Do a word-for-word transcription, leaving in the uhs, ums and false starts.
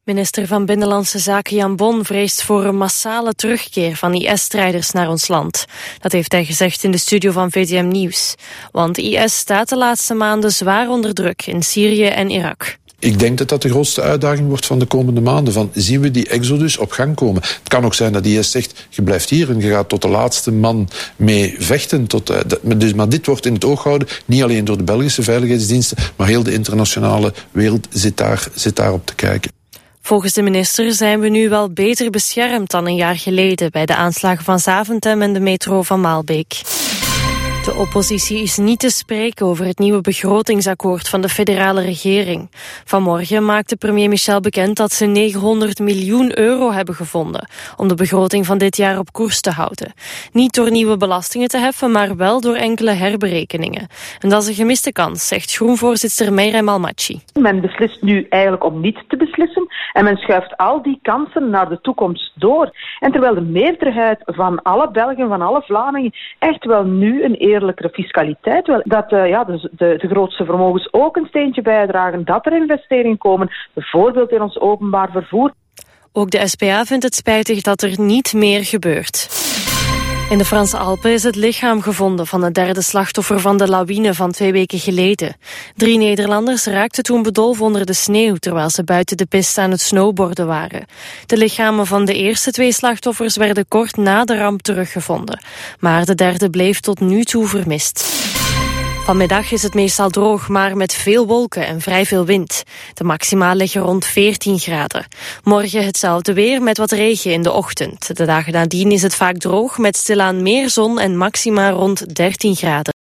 Minister van Binnenlandse Zaken Jan Bon vreest voor een massale terugkeer van I S-strijders naar ons land. Dat heeft hij gezegd in de studio van V T M Nieuws. Want I S staat de laatste maanden zwaar onder druk in Syrië en Irak. Ik denk dat dat de grootste uitdaging wordt van de komende maanden. Van, zien we die exodus op gang komen? Het kan ook zijn dat I S zegt, je blijft hier en je gaat tot de laatste man mee vechten. Tot, uh, dat, dus, maar dit wordt in het oog gehouden, niet alleen door de Belgische veiligheidsdiensten, maar heel de internationale wereld zit daar, zit daar op te kijken. Volgens de minister zijn we nu wel beter beschermd dan een jaar geleden bij de aanslagen van Zaventem en de metro van Maalbeek. De oppositie is niet te spreken over het nieuwe begrotingsakkoord van de federale regering. Vanmorgen maakte premier Michel bekend dat ze negenhonderd miljoen euro hebben gevonden om de begroting van dit jaar op koers te houden. Niet door nieuwe belastingen te heffen, maar wel door enkele herberekeningen. En dat is een gemiste kans, zegt Groenvoorzitter Meirem Almachi. Men beslist nu eigenlijk om niet te beslissen en men schuift al die kansen naar de toekomst door. En terwijl de meerderheid van alle Belgen, van alle Vlamingen, echt wel nu een eerlijkere fiscaliteit wil, dat uh, ja, de, de, de grootste vermogens ook een steentje bijdragen, dat er investeringen komen, bijvoorbeeld in ons openbaar vervoer. Ook de S P A vindt het spijtig dat er niet meer gebeurt. In de Franse Alpen is het lichaam gevonden van het derde slachtoffer van de lawine van twee weken geleden. Drie Nederlanders raakten toen bedolven onder de sneeuw, terwijl ze buiten de piste aan het snowboarden waren. De lichamen van de eerste twee slachtoffers werden kort na de ramp teruggevonden. Maar de derde bleef tot nu toe vermist. Vanmiddag is het meestal droog, maar met veel wolken en vrij veel wind. De maxima liggen rond veertien graden. Morgen hetzelfde weer met wat regen in de ochtend. De dagen nadien is het vaak droog met stilaan meer zon en maxima rond dertien graden.